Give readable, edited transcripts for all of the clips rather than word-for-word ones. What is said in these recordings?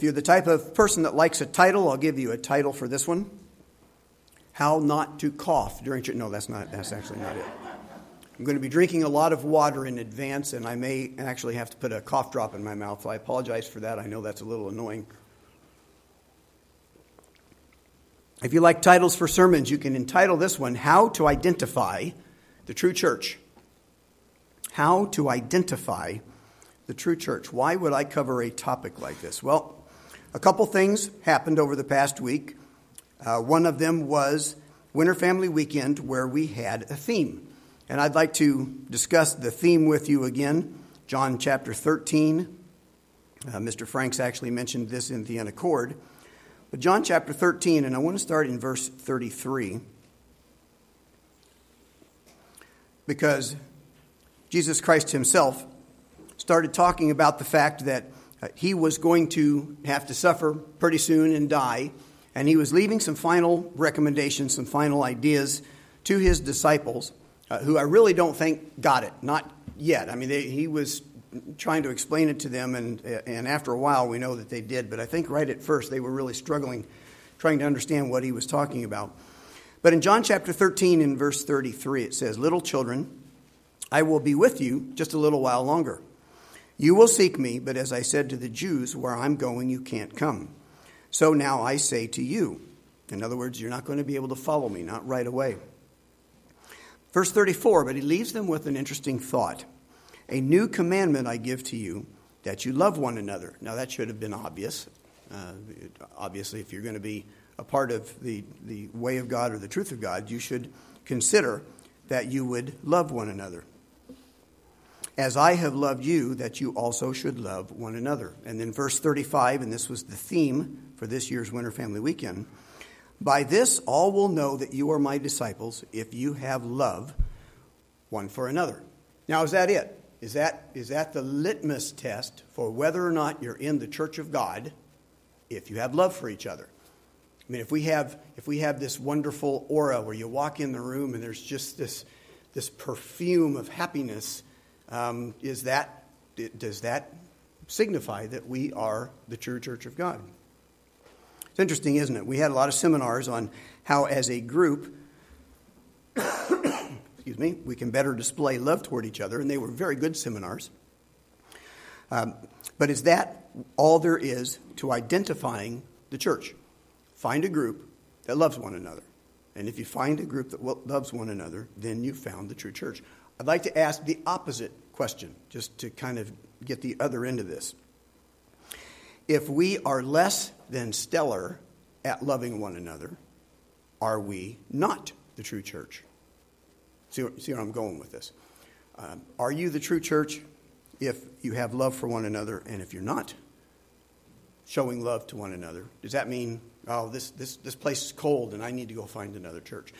If you're the type of person that likes a title, I'll give you a title for this one. How not to cough during church. No, that's actually not it. I'm going to be drinking a lot of water in advance, and I may actually have to put a cough drop in my mouth. So I apologize for that. I know that's a little annoying. If you like titles for sermons, you can entitle this one, How to Identify the True Church. How to Identify the True Church. Why would I cover a topic like this? Well, a couple things happened over the past week. One of them was Winter Family Weekend, where we had a theme. And I'd like to discuss the theme with you again, John chapter 13. Mr. Franks actually mentioned this in the Unaccord. But John chapter 13, and I want to start in verse 33. Because Jesus Christ himself started talking about the fact that he was going to have to suffer pretty soon and die. And he was leaving some final recommendations, some final ideas to his disciples, who I really don't think got it. Not yet. I mean, he was trying to explain it to them, and after a while we know that they did. But I think right at first they were really struggling, trying to understand what he was talking about. But in John chapter 13 in verse 33 it says, Little children, I will be with you just a little while longer. You will seek me, but as I said to the Jews, where I'm going you can't come. So now I say to you. In other words, you're not going to be able to follow me, not right away. Verse 34, but he leaves them with an interesting thought. A new commandment I give to you, that you love one another. Now that should have been obvious. Obviously, if you're going to be a part of the way of God or the truth of God, you should consider that you would love one another. As I have loved you, that you also should love one another. And then verse 35, and this was the theme for this year's Winter Family Weekend. By this all will know that you are my disciples, if you have love one for another. Now, is that it? Is that the litmus test for whether or not you're in the church of God, if you have love for each other? I mean, if we have this wonderful aura where you walk in the room and there's just this perfume of happiness, does that signify that we are the true church of God? It's interesting, isn't it? We had a lot of seminars on how, as a group, we can better display love toward each other, and they were very good seminars. But is that all there is to identifying the church? Find a group that loves one another. And if you find a group that loves one another, then you've found the true church. I'd like to ask the opposite question, just to kind of get the other end of this. If we are less than stellar at loving one another, are we not the true church? See where I'm going with this. Are you the true church if you have love for one another, and if you're not showing love to one another? Does that mean, this place is cold and I need to go find another church?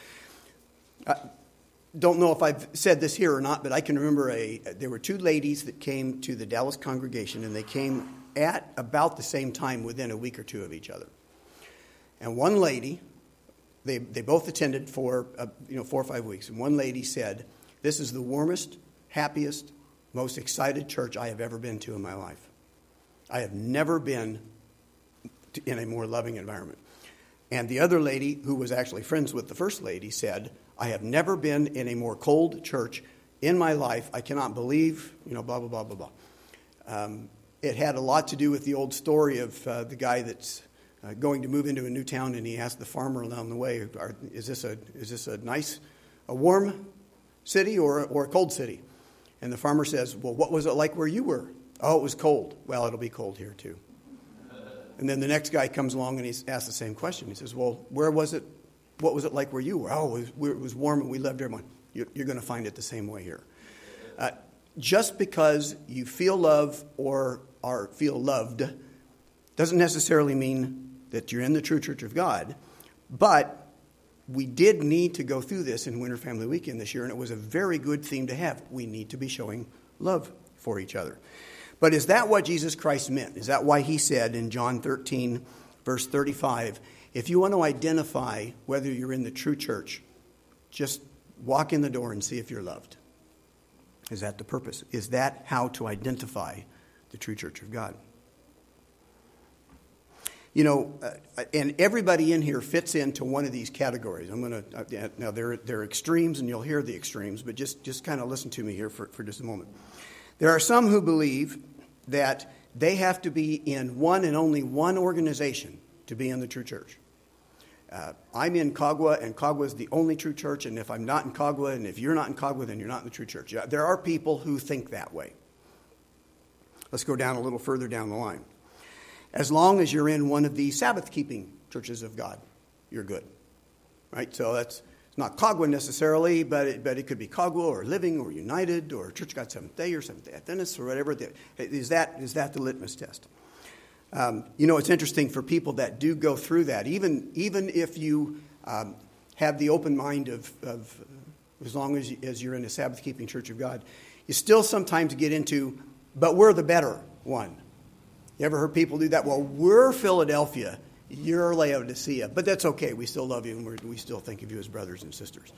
Don't know if I've said this here or not, but I can remember there were two ladies that came to the Dallas congregation, and they came at about the same time, within a week or two of each other. And one lady, they both attended for 4 or 5 weeks, and one lady said, "This is the warmest, happiest, most excited church I have ever been to in my life. I have never been in a more loving environment." And the other lady, who was actually friends with the first lady, said, "I have never been in a more cold church in my life. I cannot believe, blah, blah, blah, blah, blah." It had a lot to do with the old story of the guy that's going to move into a new town, and he asked the farmer along the way, is this a warm city or a cold city? And the farmer says, "Well, what was it like where you were?" "Oh, it was cold." "Well, it'll be cold here too." And then the next guy comes along and he asks the same question. He says, "Well, where was it? What was it like where you were?" "Oh, it was warm and we loved everyone." You're going to find it the same way here. Just because you feel love or feel loved doesn't necessarily mean that you're in the true church of God. But we did need to go through this in Winter Family Weekend this year, and it was a very good theme to have. We need to be showing love for each other. But is that what Jesus Christ meant? Is that why he said in John 13, verse 35, if you want to identify whether you're in the true church, just walk in the door and see if you're loved? Is that the purpose? Is that how to identify the true church of God? And everybody in here fits into one of these categories. Now there are extremes, and you'll hear the extremes, but just kind of listen to me here for just a moment. There are some who believe that they have to be in one and only one organization to be in the true church. I'm in Kagwa, and Kagwa is the only true church, and if I'm not in Kagwa, and if you're not in Kagwa, then you're not in the true church. There are people who think that way. Let's go down a little further down the line. As long as you're in one of the Sabbath-keeping churches of God, you're good. Right? So it's not Kagwa necessarily, but it could be Kagwa or Living or United or Church of God Seventh Day or Seventh Day Adventists or whatever. Is that the litmus test? It's interesting for people that do go through that. Even if you have the open mind of as long as you're in a Sabbath-keeping church of God, you still sometimes get into, but we're the better one. You ever heard people do that? Well, we're Philadelphia, you're Laodicea, but that's okay. We still love you, and we still think of you as brothers and sisters.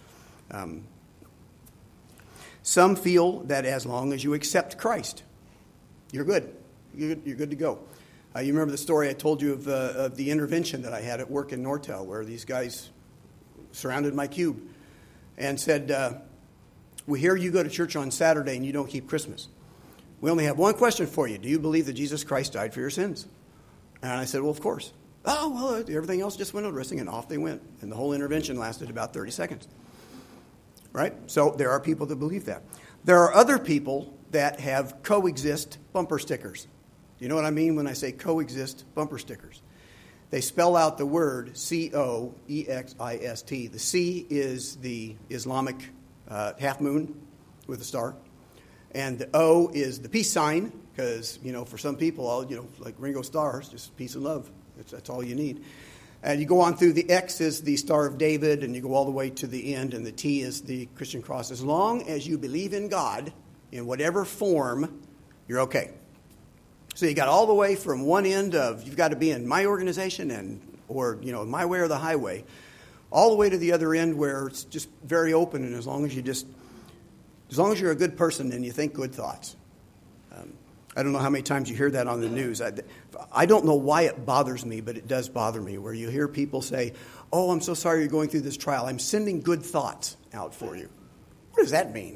Some feel that as long as you accept Christ, you're good. You're good to go. You remember the story I told you of the intervention that I had at work in Nortel, where these guys surrounded my cube and said, we hear you go to church on Saturday and you don't keep Christmas. We only have one question for you. Do you believe that Jesus Christ died for your sins? And I said, well, of course. Oh, well, everything else just went interesting, and off they went. And the whole intervention lasted about 30 seconds. Right? So there are people that believe that. There are other people that have coexist bumper stickers. You know what I mean when I say coexist bumper stickers? They spell out the word Coexist. The C is the Islamic half moon with a star. And the O is the peace sign, because, for some people, like Ringo Starr, just peace and love. That's all you need. And you go on through, the X is the Star of David, and you go all the way to the end, and the T is the Christian cross. As long as you believe in God, in whatever form, you're okay. So you got all the way from one end of, you've got to be in my organization or my way or the highway, all the way to the other end where it's just very open, and as long as you're a good person and you think good thoughts. I don't know how many times you hear that on the news. I don't know why it bothers me, but it does bother me, where you hear people say, oh, I'm so sorry you're going through this trial. I'm sending good thoughts out for you. What does that mean?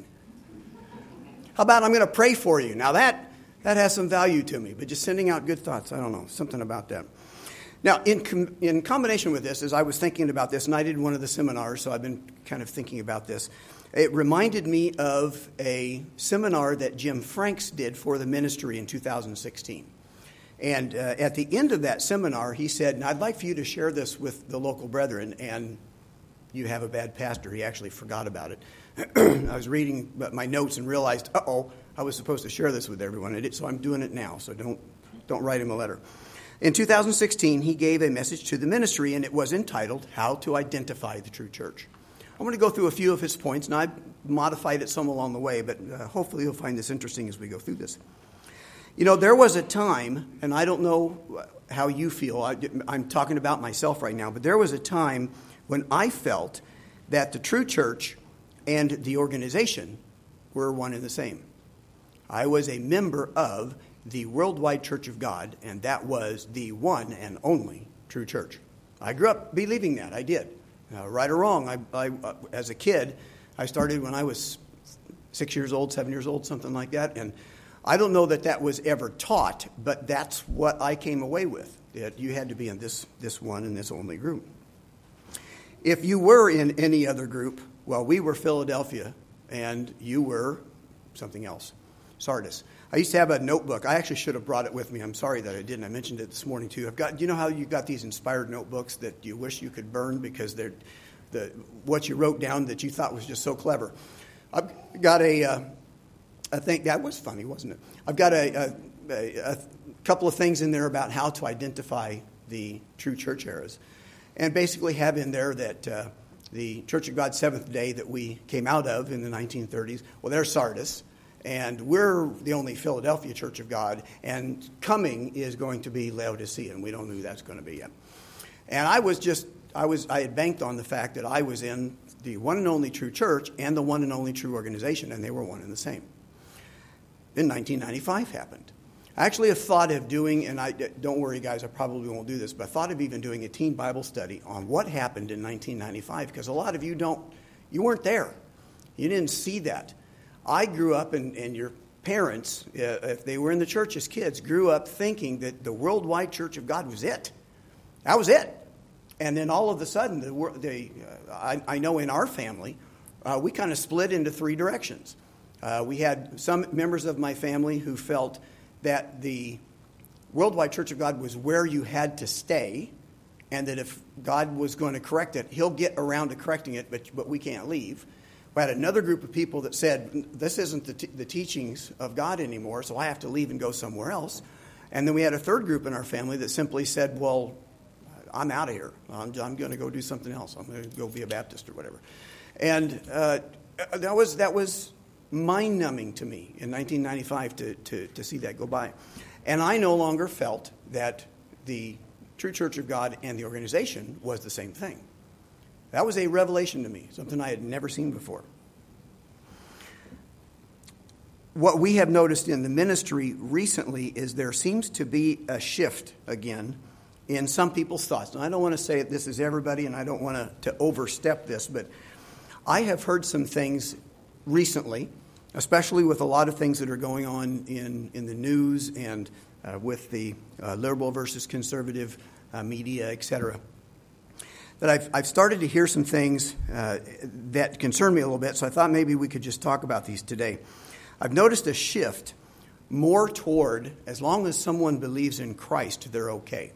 How about I'm going to pray for you? Now that has some value to me, but just sending out good thoughts, I don't know, something about that. Now, in combination with this, as I was thinking about this, and I did one of the seminars, so I've been kind of thinking about this, it reminded me of a seminar that Jim Franks did for the ministry in 2016. And at the end of that seminar, he said, I'd like for you to share this with the local brethren, and you have a bad pastor. He actually forgot about it. I was reading my notes and realized, I was supposed to share this with everyone, so I'm doing it now, so don't write him a letter. In 2016, he gave a message to the ministry, and it was entitled, How to Identify the True Church. I'm going to go through a few of his points, and I modified it some along the way, but hopefully you'll find this interesting as we go through this. There was a time, and I don't know how you feel, I'm talking about myself right now, but there was a time when I felt that the true church and the organization were one and the same. I was a member of the Worldwide Church of God, and that was the one and only true church. I grew up believing that. I did. Right or wrong, I as a kid, I started when I was 6 years old, 7 years old, something like that. And I don't know that was ever taught, but that's what I came away with, that you had to be in this one and this only group. If you were in any other group, well, we were Philadelphia, and you were something else, Sardis. I used to have a notebook. I actually should have brought it with me. I'm sorry that I didn't. I mentioned it this morning, too. You know how you got these inspired notebooks that you wish you could burn because they're what you wrote down that you thought was just so clever? I've got I think that was funny, wasn't it? I've got a couple of things in there about how to identify the true church eras. And basically have in there that the Church of God Seventh Day that we came out of in the 1930s, well, they're Sardis. And we're the only Philadelphia Church of God, and coming is going to be Laodicea, and we don't know who that's going to be yet. And I had banked on the fact that I was in the one and only true church and the one and only true organization, and they were one and the same. Then 1995 happened. I actually have thought of doing, and don't worry guys, I probably won't do this, but I thought of even doing a teen Bible study on what happened in 1995, because a lot of you weren't there. You didn't see that. I grew up, and your parents, if they were in the church as kids, grew up thinking that the Worldwide Church of God was it. That was it. And then all of a sudden, I know in our family, we kind of split into three directions. We had some members of my family who felt that the Worldwide Church of God was where you had to stay, and that if God was going to correct it, he'll get around to correcting it, but we can't leave. We had another group of people that said, this isn't the teachings of God anymore, so I have to leave and go somewhere else. And then we had a third group in our family that simply said, well, I'm out of here. I'm going to go do something else. I'm going to go be a Baptist or whatever. And that was mind-numbing to me in 1995 to see that go by. And I no longer felt that the True Church of God and the organization was the same thing. That was a revelation to me, something I had never seen before. What we have noticed in the ministry recently is there seems to be a shift again in some people's thoughts. And I don't want to say this is everybody, and I don't want to overstep this, but I have heard some things recently, especially with a lot of things that are going on in the news and with the liberal versus conservative media, etc., that I've started to hear some things that concern me a little bit, so I thought maybe we could just talk about these today. I've noticed a shift more toward, as long as someone believes in Christ, they're okay.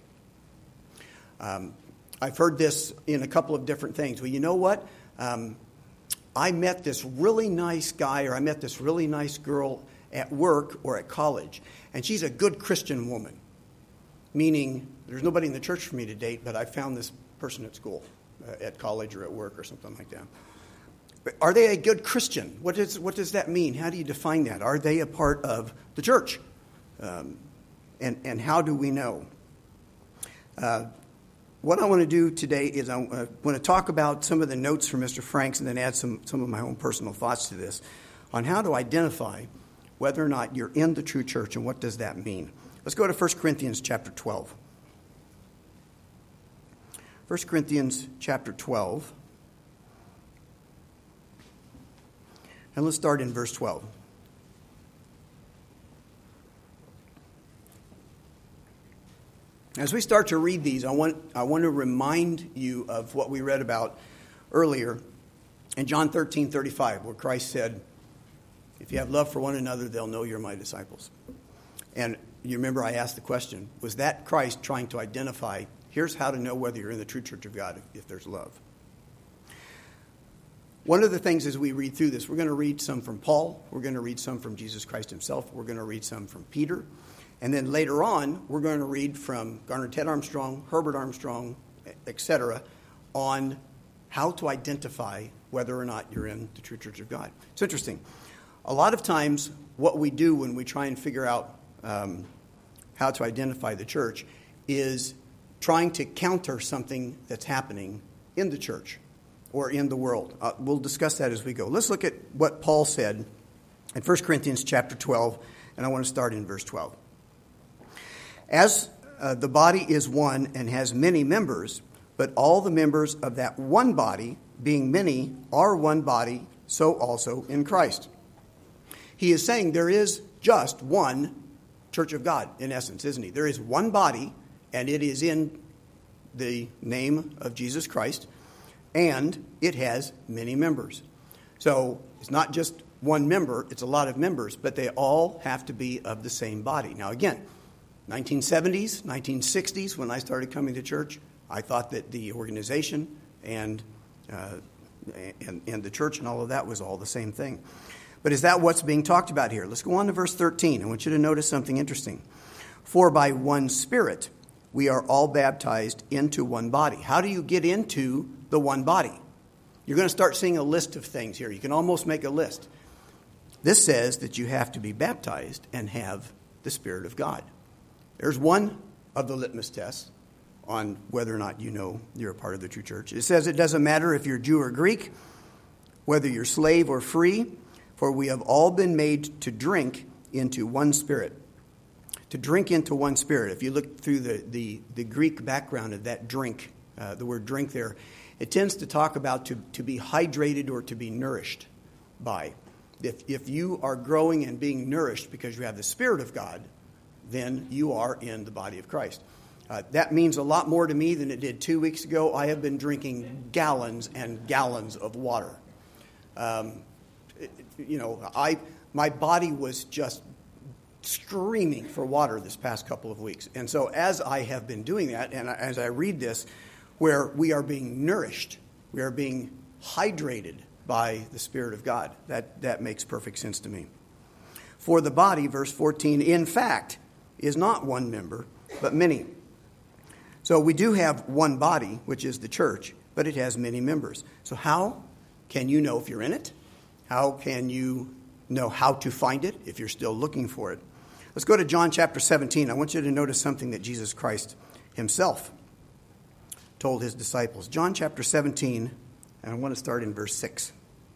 I've heard this in a couple of different things. Well, you know what? I met this really nice guy, or I met this really nice girl at work or at college, and she's a good Christian woman, meaning there's nobody in the church for me to date, but I found this person at school, at college or at work or something like that. But are they a good Christian? What does that mean? How do you define that? Are they a part of the church? And how do we know? What I want to do today is I want to talk about some of the notes from Mr. Franks and then add some of my own personal thoughts to this on how to identify whether or not you're in the true church and what does that mean. Let's go to 1 Corinthians chapter 12. 1 Corinthians chapter 12. And let's start in verse 12. As we start to read these, I want to remind you of what we read about earlier in John 13:35, where Christ said, if you have love for one another, they'll know you're my disciples. And you remember I asked the question, was that Christ trying to identify, here's how to know whether you're in the true church of God if there's love? One of the things as we read through this, we're going to read some from Paul, we're going to read some from Jesus Christ himself, we're going to read some from Peter, and then later on, we're going to read from Garner Ted Armstrong, Herbert Armstrong, etc., on how to identify whether or not you're in the true church of God. It's interesting. A lot of times, what we do when we try and figure out how to identify the church is trying to counter something that's happening in the church or in the world. We'll discuss that as we go. Let's look at what Paul said in 1 Corinthians chapter 12, and I want to start in verse 12. As the body is one and has many members, but all the members of that one body, being many, are one body, so also in Christ. He is saying there is just one church of God, in essence, isn't he? There is one body, and it is in the name of Jesus Christ, and it has many members. So it's not just one member, it's a lot of members, but they all have to be of the same body. Now again, 1970s, 1960s, when I started coming to church, I thought that the organization and the church and all of that was all the same thing. But is that what's being talked about here? Let's go on to verse 13. I want you to notice something interesting. For by one Spirit we are all baptized into one body. How do you get into the one body? You're going to start seeing a list of things here. You can almost make a list. This says that you have to be baptized and have the Spirit of God. There's one of the litmus tests on whether or not you know you're a part of the true church. It says it doesn't matter if you're Jew or Greek, whether you're slave or free, for we have all been made to drink into one Spirit. to drink into one spirit. If you look through the Greek background of that drink, the word drink there, it tends to talk about to be hydrated or to be nourished by. If you are growing and being nourished because you have the Spirit of God, then you are in the body of Christ. That means a lot more to me than it did 2 weeks ago. I have been drinking gallons and gallons of water. My body was just screaming for water this past couple of weeks. And so as I have been doing that, and as I read this, where we are being nourished, we are being hydrated by the Spirit of God, that makes perfect sense to me. For the body, verse 14, in fact, is not one member, but many. So we do have one body, which is the church, but it has many members. So how can you know if you're in it? How can you know how to find it if you're still looking for it? Let's go to John chapter 17. I want you to notice something that Jesus Christ himself told his disciples. John chapter 17, and I want to start in verse 6.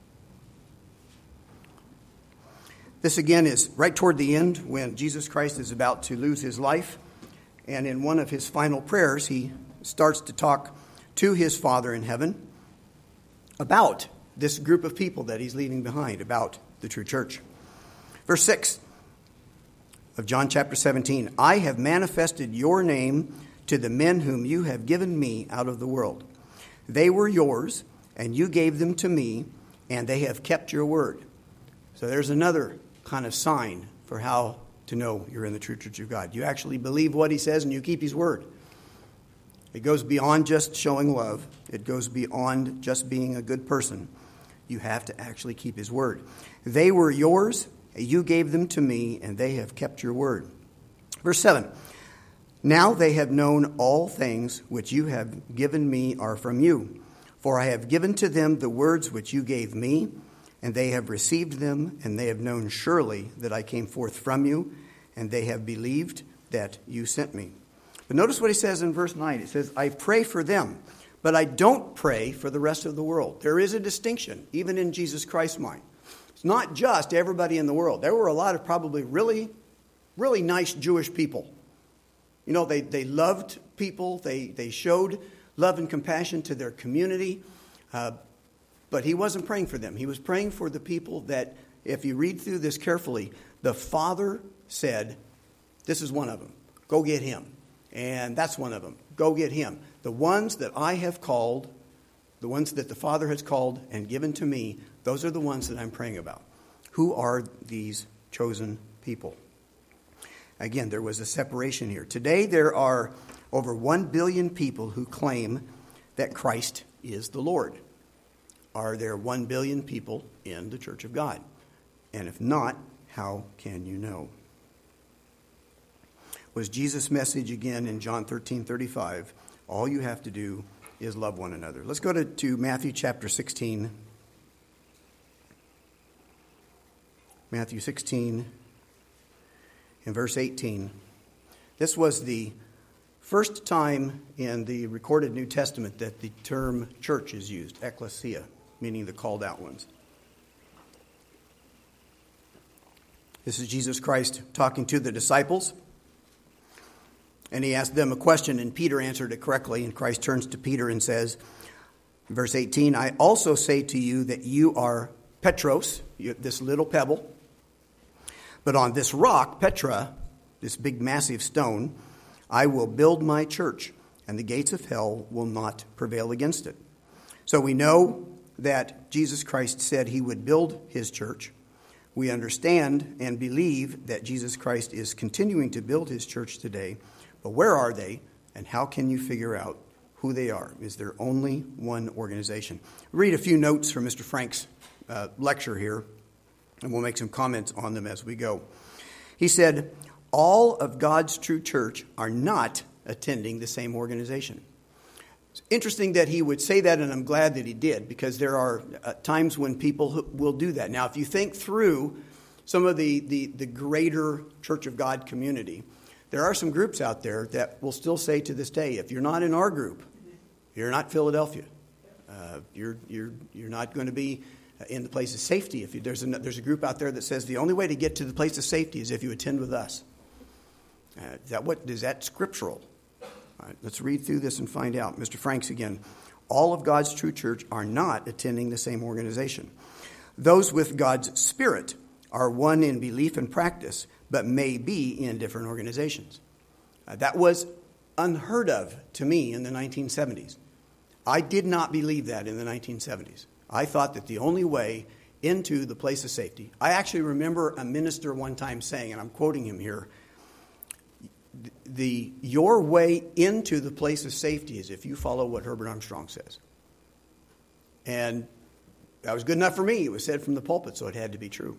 This again is right toward the end when Jesus Christ is about to lose his life. And in one of his final prayers, he starts to talk to his Father in heaven about this group of people that he's leaving behind, about the true church. Verse 6 of John chapter 17, I have manifested your name to the men whom you have given me out of the world. They were yours, and you gave them to me, and they have kept your word. So there's another kind of sign for how to know you're in the true church of God. You actually believe what he says, and you keep his word. It goes beyond just showing love. It goes beyond just being a good person. You have to actually keep his word. They were yours, you gave them to me, and they have kept your word. Verse 7, now they have known all things which you have given me are from you. For I have given to them the words which you gave me, and they have received them, and they have known surely that I came forth from you, and they have believed that you sent me. But notice what he says in verse 9. It says, I pray for them, but I don't pray for the rest of the world. There is a distinction, even in Jesus Christ's mind. It's not just everybody in the world. There were a lot of probably really, really nice Jewish people. You know, they loved people. They showed love and compassion to their community. But he wasn't praying for them. He was praying for the people that, if you read through this carefully, the Father said, this is one of them. Go get him. And that's one of them. Go get him. The ones that I have called, the ones that the Father has called and given to me, those are the ones that I'm praying about. Who are these chosen people? Again, there was a separation here. Today there are over 1 billion people who claim that Christ is the Lord. Are there 1 billion people in the Church of God? And if not, how can you know? Was Jesus' message again in John 13:35, all you have to do is love one another. Let's go to Matthew chapter 16. Matthew 16 in verse 18. This was the first time in the recorded New Testament that the term church is used, ecclesia, meaning the called out ones. This is Jesus Christ talking to the disciples. And he asked them a question, and Peter answered it correctly. And Christ turns to Peter and says, verse 18, I also say to you that you are Petros, this little pebble. But on this rock, Petra, this big massive stone, I will build my church, and the gates of hell will not prevail against it. So we know that Jesus Christ said he would build his church. We understand and believe that Jesus Christ is continuing to build his church today. But where are they, and how can you figure out who they are? Is there only one organization? Read a few notes from Mr. Frank's lecture here, and we'll make some comments on them as we go. He said, all of God's true church are not attending the same organization. It's interesting that he would say that, and I'm glad that he did, because there are times when people will do that. Now, if you think through some of the greater Church of God community, there are some groups out there that will still say to this day, if you're not in our group, you're not Philadelphia. You're not going to be in the place of safety. If there's a group out there that says the only way to get to the place of safety is if you attend with us. Is that scriptural? All right, let's read through this and find out. Mr. Franks again. All of God's true church are not attending the same organization. Those with God's Spirit are one in belief and practice, but may be in different organizations. That was unheard of to me in the 1970s. I did not believe that in the 1970s. I thought that the only way into the place of safety, I actually remember a minister one time saying, and I'm quoting him here, your way into the place of safety is if you follow what Herbert Armstrong says. And that was good enough for me. It was said from the pulpit, so it had to be true.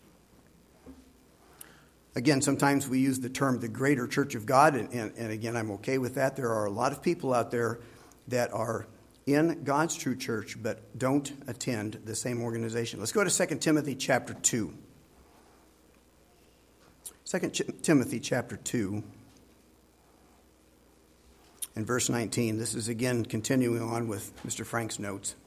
Again, sometimes we use the term the greater church of God, and again, I'm okay with that. There are a lot of people out there that are in God's true church but don't attend the same organization. Let's go to 2 Timothy chapter 2. 2 Timothy chapter 2 and verse 19. This is again continuing on with Mr. Frank's notes.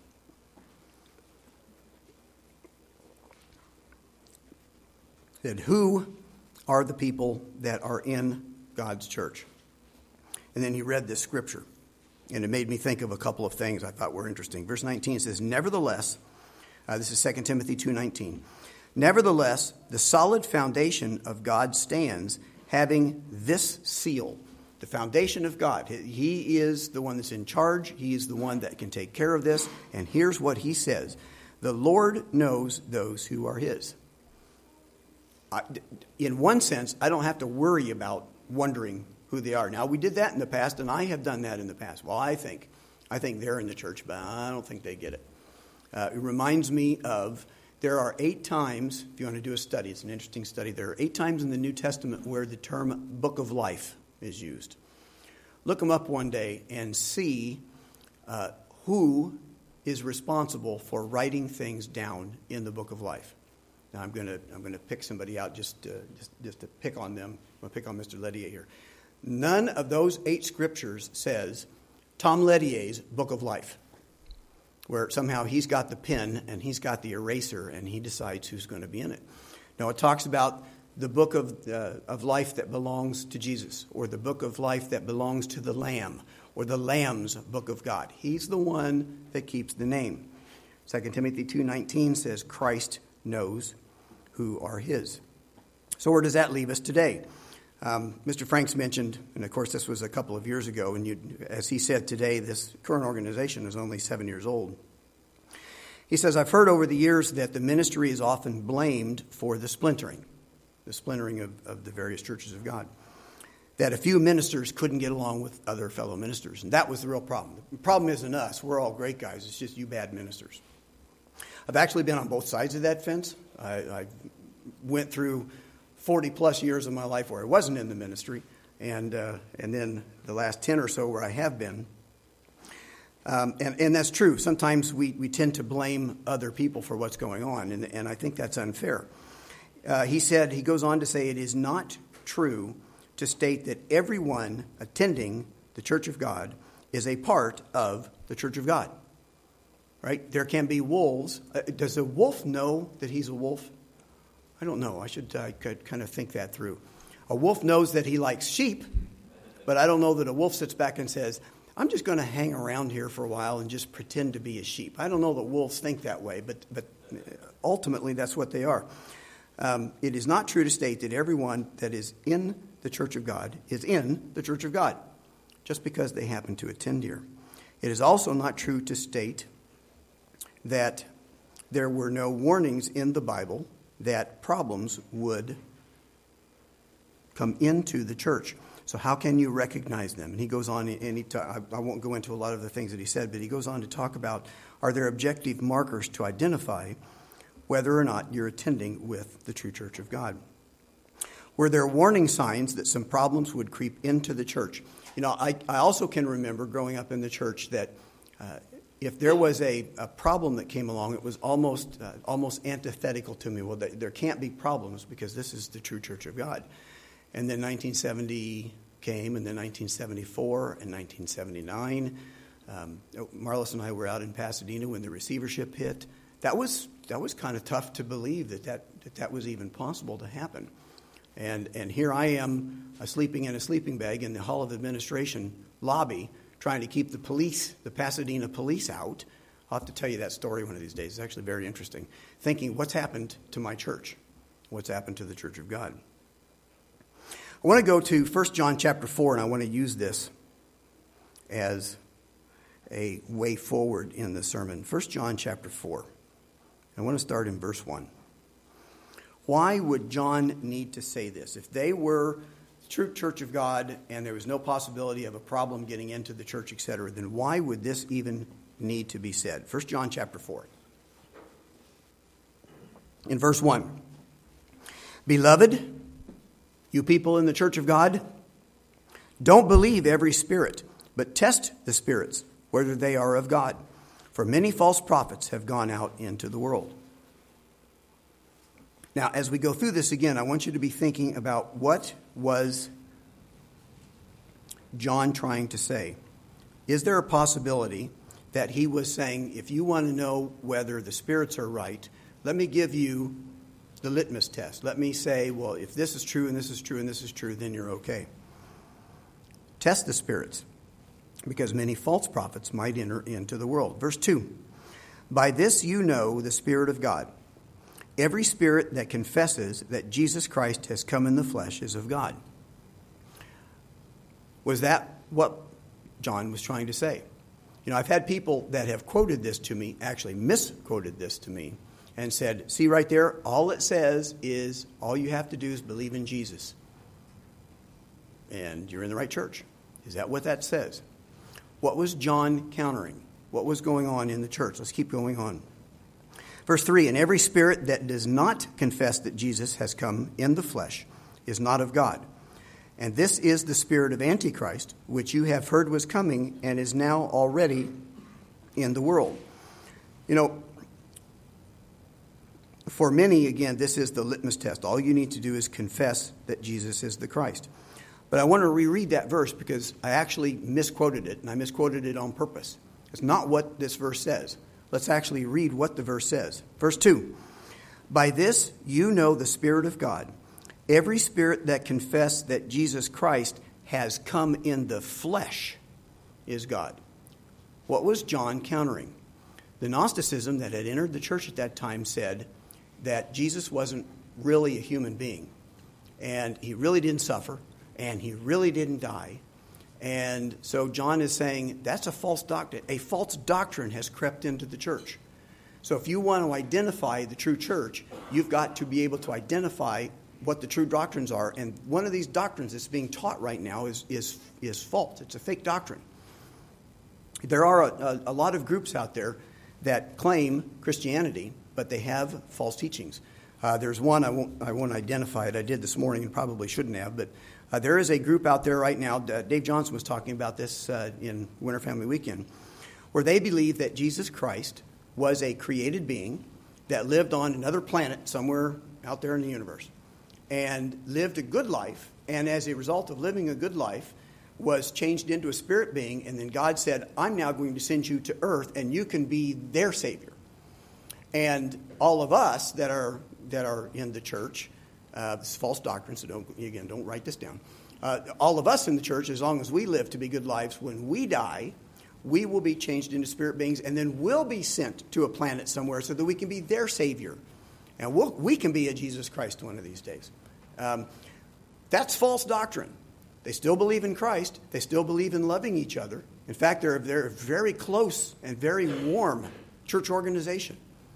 It said, who are the people that are in God's church? And then he read this scripture, and it made me think of a couple of things I thought were interesting. Verse 19 says, nevertheless, this is 2 Timothy 2:19. Nevertheless, the solid foundation of God stands, having this seal, the foundation of God. He is the one that's in charge. He is the one that can take care of this. And here's what he says. The Lord knows those who are his. In one sense, I don't have to worry about wondering who they are. Now, we did that in the past, and I have done that in the past. Well, I think they're in the church, but I don't think they get it. It reminds me of, there are 8 times, if you want to do a study, it's an interesting study, there are 8 times in the New Testament where the term book of life is used. Look them up one day and see who is responsible for writing things down in the book of life. Now, I'm going to pick somebody out just to pick on them. I'm going to pick on Mr. Lettier here. None of those 8 scriptures says Tom Lettier's book of life, where somehow he's got the pen and he's got the eraser and he decides who's going to be in it. No, it talks about the book of life that belongs to Jesus, or the book of life that belongs to the Lamb, or the Lamb's book of God. He's the one that keeps the name. 2 Timothy 2:19 says Christ knows who are his. So where does that leave us today? Mr. Franks mentioned, and of course this was a couple of years ago, and as he said today, this current organization is only 7 years old. He says, I've heard over the years that the ministry is often blamed for the splintering of the various churches of God. That a few ministers couldn't get along with other fellow ministers, and that was the real problem. The problem isn't us. We're all great guys. It's just you bad ministers. I've actually been on both sides of that fence. I went through 40-plus years of my life where I wasn't in the ministry, and then the last 10 or so where I have been. And that's true. Sometimes we tend to blame other people for what's going on, and I think that's unfair. He goes on to say, it is not true to state that everyone attending the Church of God is a part of the Church of God. Right? There can be wolves. Does a wolf know that he's a wolf? I don't know. I could kind of think that through. A wolf knows that he likes sheep, but I don't know that a wolf sits back and says, I'm just going to hang around here for a while and just pretend to be a sheep. I don't know that wolves think that way, but ultimately that's what they are. It is not true to state that everyone that is in the Church of God is in the Church of God, just because they happen to attend here. It is also not true to state that there were no warnings in the Bible that problems would come into the church. So how can you recognize them? And he goes on, and I won't go into a lot of the things that he said, but he goes on to talk about, are there objective markers to identify whether or not you're attending with the true Church of God? Were there warning signs that some problems would creep into the church? You know, I also can remember growing up in the church that if there was a problem that came along, it was almost antithetical to me. Well, there can't be problems because this is the true Church of God. And then 1970 came, and then 1974 and 1979. Marlis and I were out in Pasadena when the receivership hit. That was kind of tough to believe that was even possible to happen. And here I am sleeping in a sleeping bag in the Hall of Administration lobby trying to keep the Pasadena police out. I'll have to tell you that story one of these days. It's actually very interesting. Thinking, what's happened to my church? What's happened to the Church of God? I want to go to 1 John chapter 4, and I want to use this as a way forward in the sermon. 1 John chapter 4. I want to start in verse 1. Why would John need to say this? If they were the true Church of God and there was no possibility of a problem getting into the church, etc., then why would this even need to be said? 1 John chapter 4. In verse 1. Beloved, you people in the Church of God, don't believe every spirit, but test the spirits, whether they are of God. For many false prophets have gone out into the world. Now, as we go through this again, I want you to be thinking about what was John trying to say. Is there a possibility that he was saying, if you want to know whether the spirits are right, let me give you the litmus test. Let me say, well, if this is true and this is true and this is true, then you're okay. Test the spirits, because many false prophets might enter into the world. Verse 2, by this you know the Spirit of God. Every spirit that confesses that Jesus Christ has come in the flesh is of God. Was that what John was trying to say? You know, I've had people that have quoted this to me, actually misquoted this to me, and said, see right there, all it says is all you have to do is believe in Jesus. And you're in the right church. Is that what that says? What was John countering? What was going on in the church? Let's keep going on. Verse 3, and every spirit that does not confess that Jesus has come in the flesh is not of God. And this is the spirit of Antichrist, which you have heard was coming and is now already in the world. You know, for many, again, this is the litmus test. All you need to do is confess that Jesus is the Christ. But I want to reread that verse because I actually misquoted it, and I misquoted it on purpose. It's not what this verse says. Let's actually read what the verse says. Verse 2, by this you know the Spirit of God. Every spirit that confesses that Jesus Christ has come in the flesh is God. What was John countering? The Gnosticism that had entered the church at that time said that Jesus wasn't really a human being, and he really didn't suffer, and he really didn't die. And so John is saying that's a false doctrine. A false doctrine has crept into the church. So if you want to identify the true church, you've got to be able to identify what the true doctrines are. And one of these doctrines that's being taught right now is false. It's a fake doctrine. There are a lot of groups out there that claim Christianity, but they have false teachings. There's one, I won't identify it. I did this morning and probably shouldn't have, but there is a group out there right now. Dave Johnson was talking about this in Winter Family Weekend, where they believe that Jesus Christ was a created being that lived on another planet somewhere out there in the universe and lived a good life, and as a result of living a good life was changed into a spirit being, and then God said, I'm now going to send you to earth and you can be their Savior. And all of us that are in the church, this is false doctrine, so don't write this down. All of us in the church, as long as we live to be good lives, when we die, we will be changed into spirit beings, and then we'll be sent to a planet somewhere so that we can be their Savior. And we can be a Jesus Christ one of these days. That's false doctrine. They still believe in Christ. They still believe in loving each other. In fact, they're a very close and very warm church organization.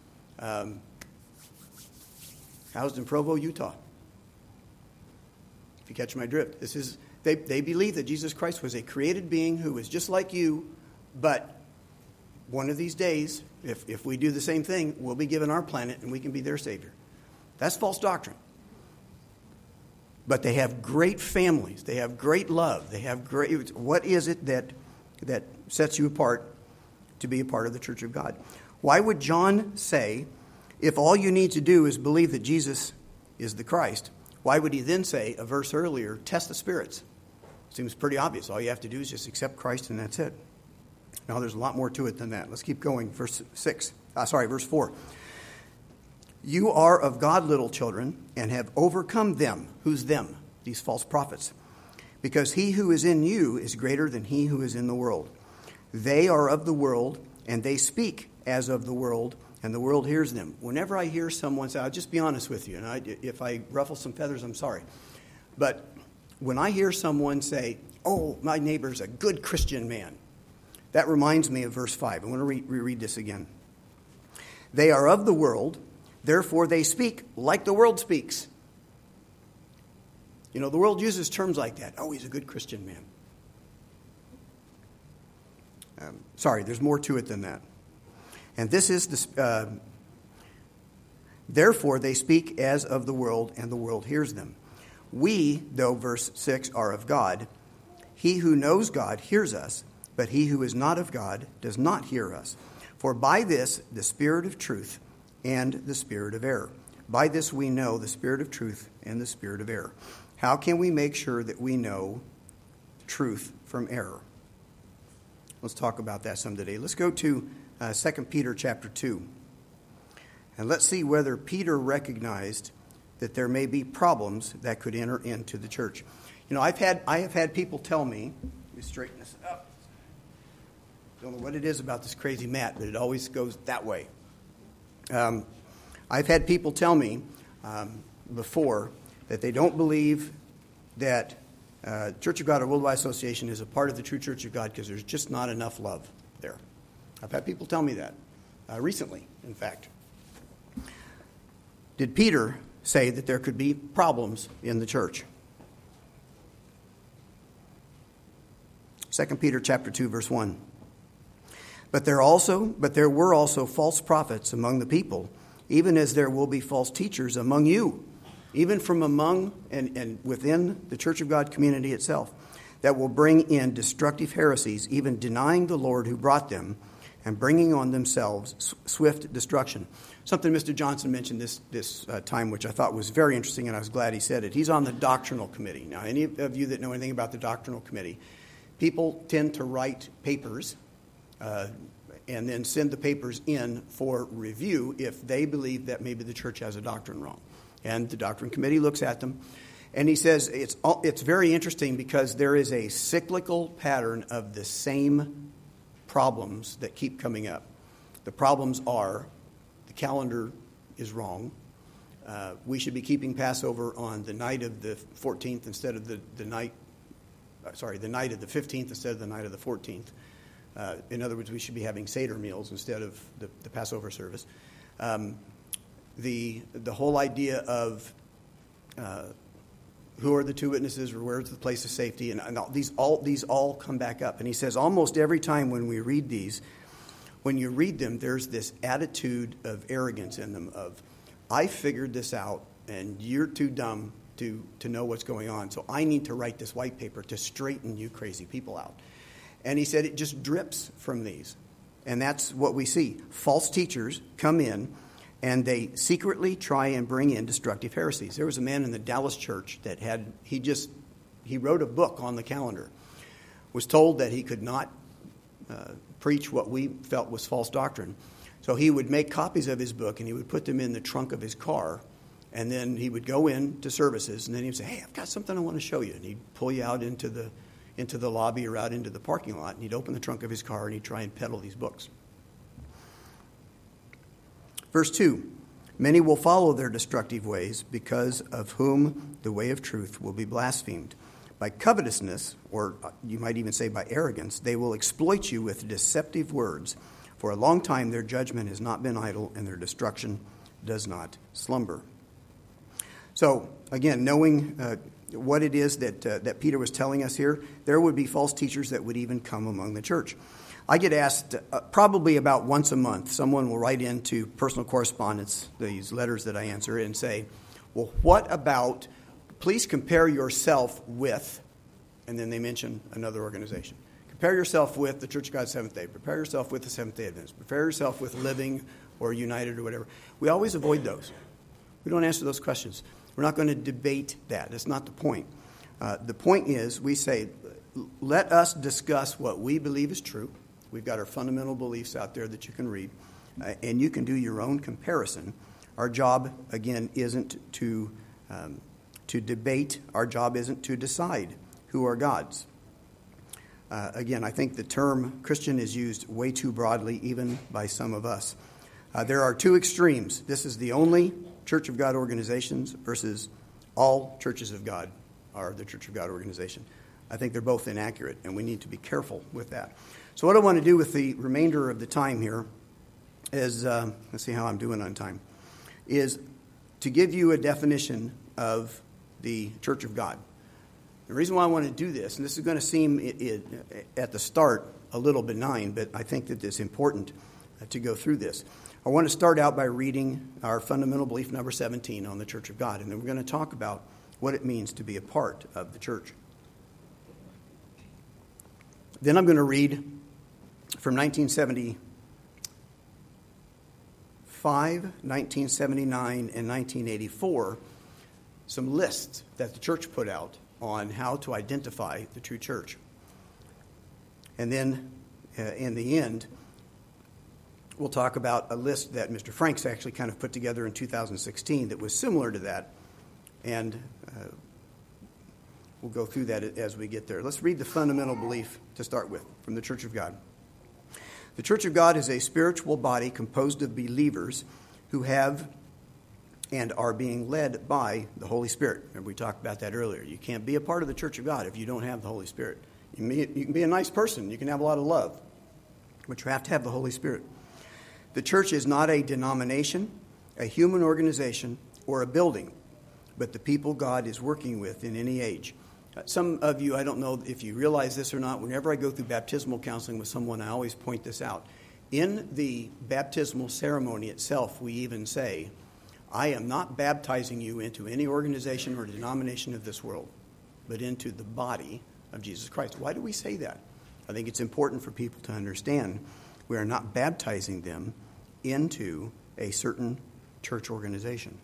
Housed in Provo, Utah. If you catch my drift, they believe that Jesus Christ was a created being who was just like you, but one of these days, if we do the same thing, we'll be given our planet and we can be their Savior. That's false doctrine. But they have great families. They have great love. They have great. What is it that sets you apart to be a part of the Church of God? Why would John say, if all you need to do is believe that Jesus is the Christ, why would he then say, a verse earlier, test the spirits? Seems pretty obvious. All you have to do is just accept Christ and that's it. Now, there's a lot more to it than that. Let's keep going. Verse 4. You are of God, little children, and have overcome them. Who's them? These false prophets. Because he who is in you is greater than he who is in the world. They are of the world, and they speak as of the world, and the world hears them. Whenever I hear someone say, I'll just be honest with you, and if I ruffle some feathers, I'm sorry. But when I hear someone say, oh, my neighbor's a good Christian man, that reminds me of verse 5. I want to reread this again. They are of the world, therefore they speak like the world speaks. You know, the world uses terms like that. Oh, he's a good Christian man. Sorry, there's more to it than that. And this is therefore they speak as of the world, and the world hears them. We, though, verse 6, are of God. He who knows God hears us, but he who is not of God does not hear us. For by this the spirit of truth and the spirit of error. By this we know the spirit of truth and the spirit of error. How can we make sure that we know truth from error? Let's talk about that some today. Let's go to 2 Peter chapter 2. And let's see whether Peter recognized that there may be problems that could enter into the church. You know, I have had people tell me, let me straighten this up. Don't know what it is about this crazy mat, but it always goes that way. I've had people tell me before that they don't believe that Church of God or Worldwide Association is a part of the true Church of God because there's just not enough love there. I've had people tell me that recently, in fact. Did Peter say that there could be problems in the church? 2 Peter chapter 2, verse 1. But there were also false prophets among the people, even as there will be false teachers among you, even from among and within the Church of God community itself, that will bring in destructive heresies, even denying the Lord who brought them, and bringing on themselves swift destruction. Something Mr. Johnson mentioned this time, which I thought was very interesting, and I was glad he said it. He's on the doctrinal committee. Now, any of you that know anything about the doctrinal committee, people tend to write papers and then send the papers in for review if they believe that maybe the church has a doctrine wrong. And the doctrine committee looks at them. And he says it's very interesting because there is a cyclical pattern of the same problems that keep coming up. The problems are the calendar is wrong. We should be keeping Passover on the night of the 14th instead of the night of the 15th instead of the night of the 14th. In other words, we should be having Seder meals instead of the Passover service. The whole idea of who are the two witnesses or where's the place of safety, and these all come back up. And he says almost every time when we read these, when you read them, there's this attitude of arrogance in them of, I figured this out and you're too dumb to know what's going on, so I need to write this white paper to straighten you crazy people out. And he said it just drips from these. And that's what we see. False teachers come in and they secretly try and bring in destructive heresies. There was a man in the Dallas church that he wrote a book on the calendar, was told that he could not preach what we felt was false doctrine. So he would make copies of his book and he would put them in the trunk of his car, and then he would go into services and then he'd say, hey, I've got something I want to show you. And he'd pull you out into the lobby or out into the parking lot, and he'd open the trunk of his car and he'd try and peddle these books. Verse 2, many will follow their destructive ways, because of whom the way of truth will be blasphemed. By covetousness, or you might even say by arrogance, they will exploit you with deceptive words. For a long time their judgment has not been idle, and their destruction does not slumber. So, again, knowing what it is that Peter was telling us here, there would be false teachers that would even come among the church. I get asked probably about once a month, someone will write into personal correspondence, these letters that I answer, and say, well, what about, please compare yourself with, and then they mention another organization. Compare yourself with the Church of God Seventh Day. Compare yourself with the Seventh-day Adventists. Compare yourself with Living or United or whatever. We always avoid those. We don't answer those questions. We're not going to debate that. That's not the point. The point is we say, let us discuss what we believe is true. We've got our fundamental beliefs out there that you can read, and you can do your own comparison Our job, again, isn't to debate. Our job isn't to decide who are gods. Again, I think the term Christian is used way too broadly, even by some of us. There are two extremes. This is the only Church of God organizations versus all churches of God are the Church of God organization. I think they're both inaccurate, and we need to be careful with that. So what I want to do with the remainder of the time here is, let's see how I'm doing on time, is to give you a definition of the Church of God. The reason why I want to do this, and this is going to seem at the start a little benign, but I think that it's important to go through this. I want to start out by reading our fundamental belief number 17 on the Church of God, and then we're going to talk about what it means to be a part of the church. Then I'm going to read from 1975, 1979, and 1984 some lists that the church put out on how to identify the true church. And then, in the end, we'll talk about a list that Mr. Franks actually kind of put together in 2016 that was similar to that, and we'll go through that as we get there. Let's read the fundamental belief to start with from the Church of God. The Church of God is a spiritual body composed of believers who have and are being led by the Holy Spirit. Remember, we talked about that earlier. You can't be a part of the Church of God if you don't have the Holy Spirit. You can be a nice person. You can have a lot of love. But you have to have the Holy Spirit. The church is not a denomination, a human organization, or a building, but the people God is working with in any age. Some of you, I don't know if you realize this or not, whenever I go through baptismal counseling with someone, I always point this out. In the baptismal ceremony itself, we even say, I am not baptizing you into any organization or denomination of this world, but into the body of Jesus Christ. Why do we say that? I think it's important for people to understand we are not baptizing them into a certain church organization.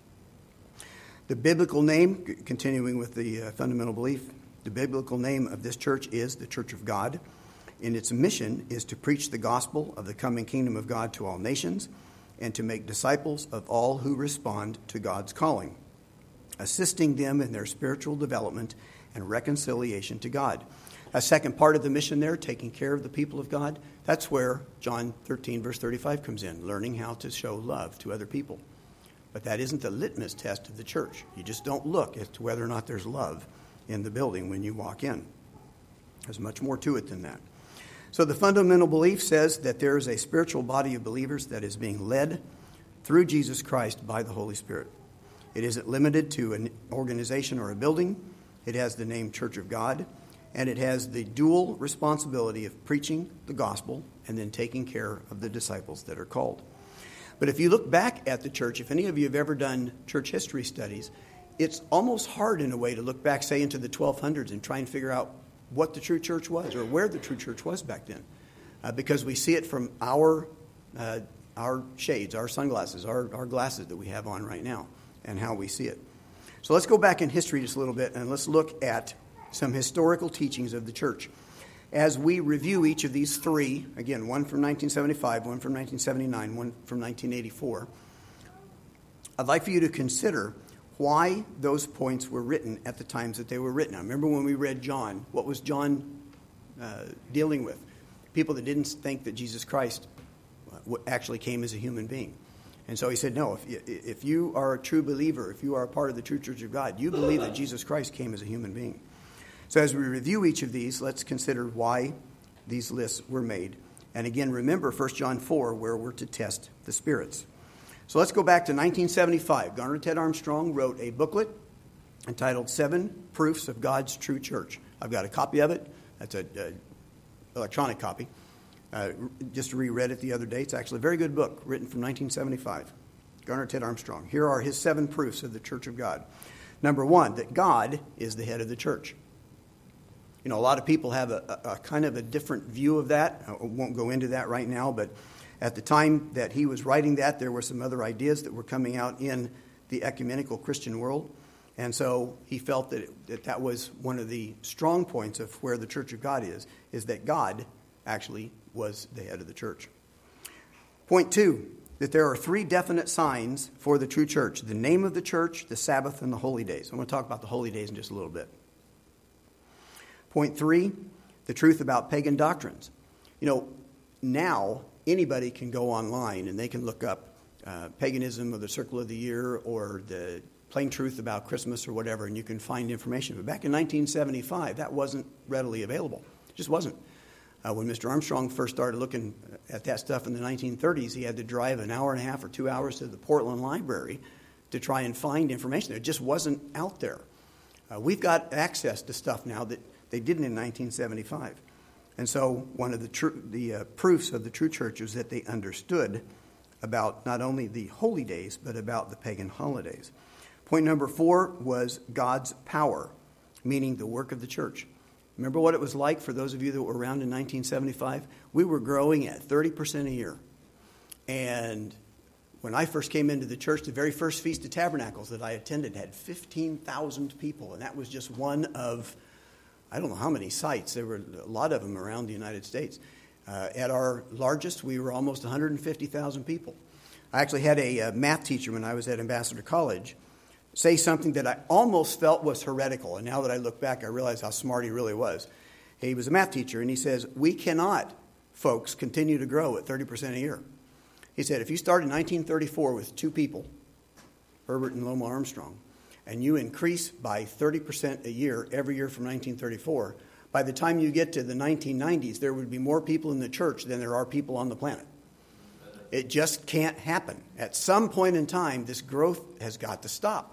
The biblical name, continuing with the fundamental belief, the biblical name of this church is the Church of God, and its mission is to preach the gospel of the coming kingdom of God to all nations and to make disciples of all who respond to God's calling, assisting them in their spiritual development and reconciliation to God. A second part of the mission there, taking care of the people of God, that's where John 13, verse 35 comes in, learning how to show love to other people. But that isn't the litmus test of the church. You just don't look as to whether or not there's love in the building when you walk in. There's much more to it than that. So the fundamental belief says that there is a spiritual body of believers that is being led through Jesus Christ by the Holy Spirit. It isn't limited to an organization or a building. It has the name Church of God, and it has the dual responsibility of preaching the gospel and then taking care of the disciples that are called. But if you look back at the church, if any of you have ever done church history studies, it's almost hard in a way to look back, say, into the 1200s and try and figure out what the true church was or where the true church was back then. Because we see it from our shades, our sunglasses, our glasses that we have on right now and how we see it. So let's go back in history just a little bit and let's look at some historical teachings of the church. As we review each of these three, again, one from 1975, one from 1979, one from 1984, I'd like for you to consider why those points were written at the times that they were written. Now, remember when we read John, what was John dealing with? People that didn't think that Jesus Christ actually came as a human being. And so he said, no, if you are a true believer, if you are a part of the true church of God, you believe that Jesus Christ came as a human being. So as we review each of these, let's consider why these lists were made. And again, remember 1 John 4, where we're to test the spirits. So let's go back to 1975. Garner Ted Armstrong wrote a booklet entitled 7 Proofs of God's True Church. I've got a copy of it. That's an electronic copy. Just reread it the other day. It's actually a very good book, written from 1975. Garner Ted Armstrong. Here are his 7 proofs of the Church of God. Number 1, that God is the head of the church. You know, a lot of people have a kind of a different view of that. I won't go into that right now, but at the time that he was writing that, there were some other ideas that were coming out in the ecumenical Christian world. And so he felt that was one of the strong points of where the Church of God is that God actually was the head of the church. Point 2, that there are three definite signs for the true church: the name of the church, the Sabbath, and the holy days. I'm going to talk about the holy days in just a little bit. Point 3, the truth about pagan doctrines. Now anybody can go online and they can look up paganism or the circle of the year or the plain truth about Christmas or whatever, and you can find information. But back in 1975, that wasn't readily available. It just wasn't. When Mr. Armstrong first started looking at that stuff in the 1930s, he had to drive an hour and a half or 2 hours to the Portland Library to try and find information. It just wasn't out there. We've got access to stuff now that they didn't in 1975. And so one of the proofs of the true church is that they understood about not only the holy days, but about the pagan holidays. Point number 4 was God's power, meaning the work of the church. Remember what it was like for those of you that were around in 1975? We were growing at 30% a year. And when I first came into the church, the very first Feast of Tabernacles that I attended had 15,000 people. And that was just one of, I don't know how many sites. There were a lot of them around the United States. At our largest, we were almost 150,000 people. I actually had a math teacher when I was at Ambassador College say something that I almost felt was heretical. And now that I look back, I realize how smart he really was. He was a math teacher, and he says, we cannot, folks, continue to grow at 30% a year. He said, if you start in 1934 with 2 people, Herbert and Loma Armstrong, and you increase by 30% a year every year from 1934, by the time you get to the 1990s, there would be more people in the church than there are people on the planet. It just can't happen. At some point in time, this growth has got to stop.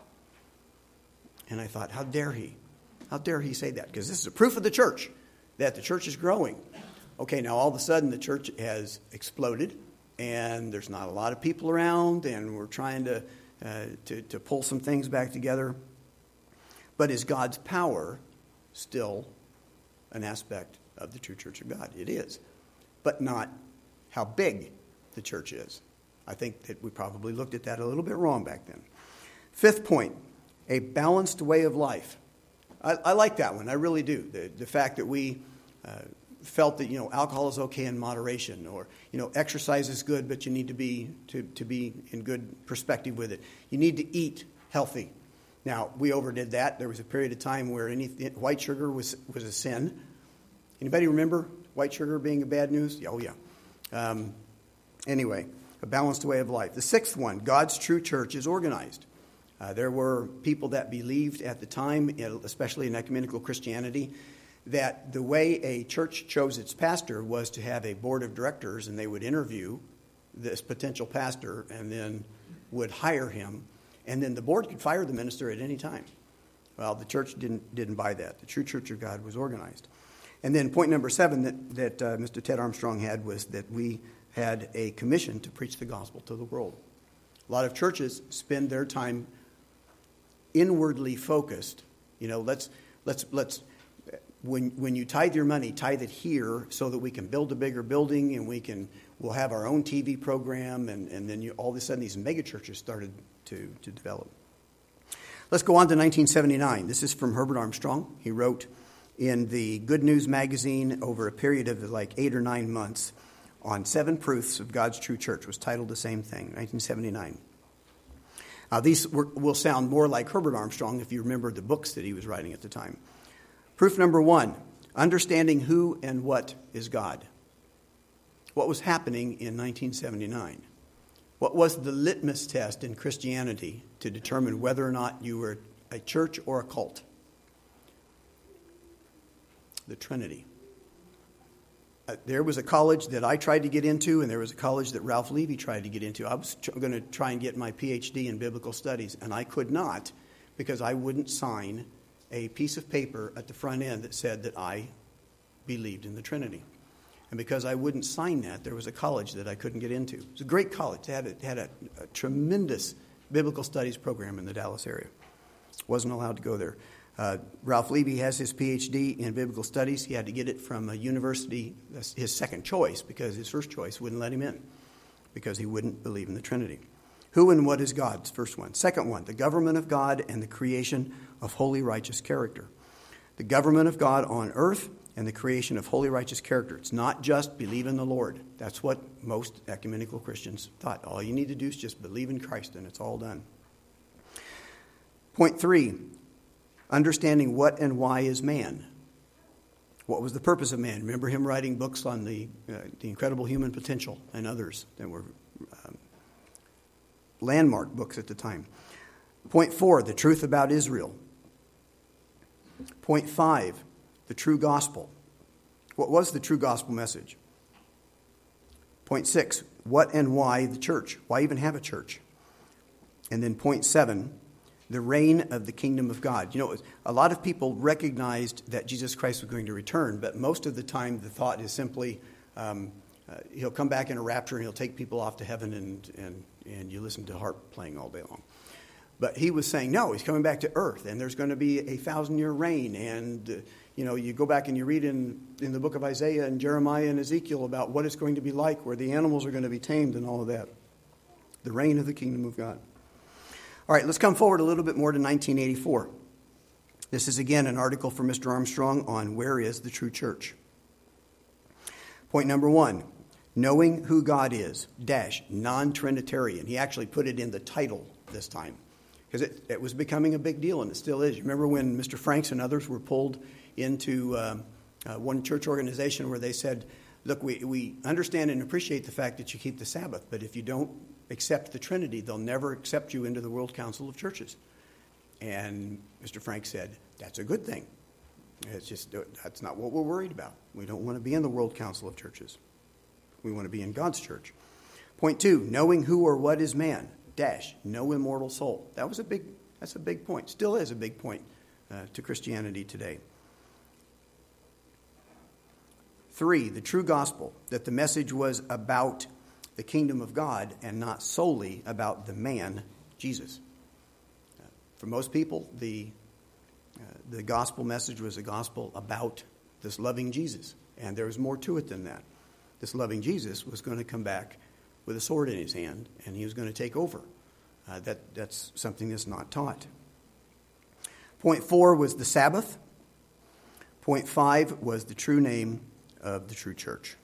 And I thought, how dare he? How dare he say that? Because this is a proof of the church, that the church is growing. Okay, now all of a sudden the church has exploded, and there's not a lot of people around, and we're trying to pull some things back together. But is God's power still an aspect of the true church of God? It is, but not how big the church is. I think that we probably looked at that a little bit wrong back then. 5th point, a balanced way of life. I like that one. I really do. The fact that we felt that alcohol is okay in moderation, or exercise is good, but you need to be in good perspective with it. You need to eat healthy. Now, we overdid that. There was a period of time where white sugar was a sin. Anybody remember white sugar being a bad news? Oh, yeah. Anyway, a balanced way of life. The 6th one, God's true church is organized. There were people that believed at the time, especially in ecumenical Christianity, that the way a church chose its pastor was to have a board of directors, and they would interview this potential pastor and then would hire him, and then the board could fire the minister at any time. Well, the church didn't buy that. The true church of God was organized. And then point number 7 that Mr. Ted Armstrong had was that we had a commission to preach the gospel to the world. A lot of churches spend their time inwardly focused. Let's when you tithe your money, tithe it here so that we can build a bigger building and we'll have our own TV program, and then all of a sudden these mega churches started to develop. Let's go on to 1979. This is from Herbert Armstrong. He wrote in the Good News magazine over a period of like 8 or 9 months on 7 proofs of God's true church. It was titled the same thing, 1979. These will sound more like Herbert Armstrong if you remember the books that he was writing at the time. Proof number 1, understanding who and what is God. What was happening in 1979? What was the litmus test in Christianity to determine whether or not you were a church or a cult? The Trinity. There was a college that I tried to get into, and there was a college that Ralph Levy tried to get into. I was going to try and get my PhD in biblical studies, and I could not because I wouldn't sign a piece of paper at the front end that said that I believed in the Trinity. And because I wouldn't sign that, there was a college that I couldn't get into. It was a great college. It had a tremendous biblical studies program in the Dallas area. Wasn't allowed to go there. Ralph Levy has his PhD in biblical studies. He had to get it from a university, his second choice, because his first choice wouldn't let him in because he wouldn't believe in the Trinity. Who and what is God's first one. Second one, the government of God and the creation of holy, righteous character. The government of God on earth and the creation of holy, righteous character. It's not just believe in the Lord. That's what most ecumenical Christians thought. All you need to do is just believe in Christ, and it's all done. Point 3, understanding what and why is man. What was the purpose of man? Remember him writing books on the incredible human potential and others that were landmark books at the time. Point 4, the truth about Israel. Point 5, the true gospel. What was the true gospel message? Point 6, what and why the church? Why even have a church? And then point 7, the reign of the kingdom of God. You know, a lot of people recognized that Jesus Christ was going to return, but most of the time the thought is simply he'll come back in a rapture and he'll take people off to heaven and you listen to harp playing all day long. But he was saying, no, he's coming back to earth, and there's going to be a 1,000-year reign. And, you go back and you read in the book of Isaiah and Jeremiah and Ezekiel about what it's going to be like, where the animals are going to be tamed and all of that. The reign of the kingdom of God. All right, let's come forward a little bit more to 1984. This is, again, an article from Mr. Armstrong on where is the true church. Point number 1, knowing who God is, non-Trinitarian. He actually put it in the title this time, because it was becoming a big deal, and it still is. You remember when Mr. Franks and others were pulled into one church organization where they said, look, we understand and appreciate the fact that you keep the Sabbath, but if you don't accept the Trinity, they'll never accept you into the World Council of Churches. And Mr. Franks said, that's a good thing. It's just, that's not what we're worried about. We don't want to be in the World Council of Churches. We want to be in God's church. Point 2, knowing who or what is man, no immortal soul. That's a big point. Still is a big point to Christianity today. 3, the true gospel, that the message was about the kingdom of God and not solely about the man, Jesus. For most people, the gospel message was a gospel about this loving Jesus, and there was more to it than that. This loving Jesus was going to come back with a sword in his hand, and he was going to take over. That's something that's not taught. Point 4 was the Sabbath. Point 5 was the true name of the true church.